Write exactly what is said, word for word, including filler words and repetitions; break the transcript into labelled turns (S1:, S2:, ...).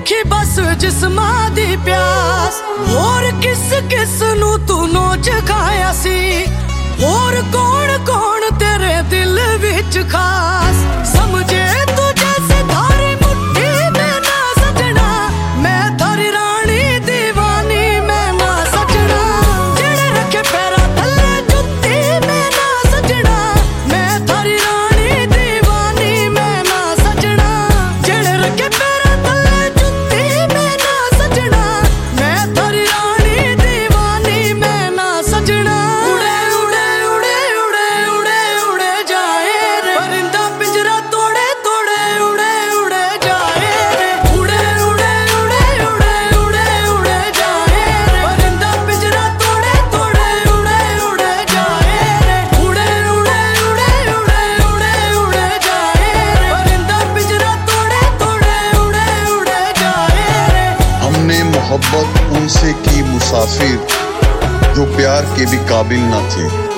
S1: रखी बस जिस्मां दी प्यास। और किस किस नू तू नोच खाया सी, और कौन कौन तेरे दिल विच खास। समझे तू जैसे थारी मुट्ठी में ना सजना, मैं थारी रानी दीवानी मैं ना सजना। जेड़े रखे पैरा थल्ले जुत्ती में ना सजना, मैं थारी रानी दीवानी मैं ना सजना। जेड़े रखे पैरा थल्ले जुत्ती में ना सजना, मैं थारी रानी दीवानी मैं ना सजना। उड़े उड़े उड़े उड़े उड़े उड़े जाए रे परिंदा पिंजरा तोड़े तोड़े उड़े उड़े जाए रे। उड़े उड़े उड़े उड़े उड़े उड़े जाए रे परिंदा पिंजरा तोड़े तोड़े उड़े उड़े जाए रे। उड़े उड़े उड़े उड़े उड़े उड़े जाए रे परिंदा पिंजरा तोड़े तोड़े उड़े उड़े जाए रे।
S2: हमने मोहब्बत उनसे की मुसाफिर जो प्यार के भी काबिल न थे।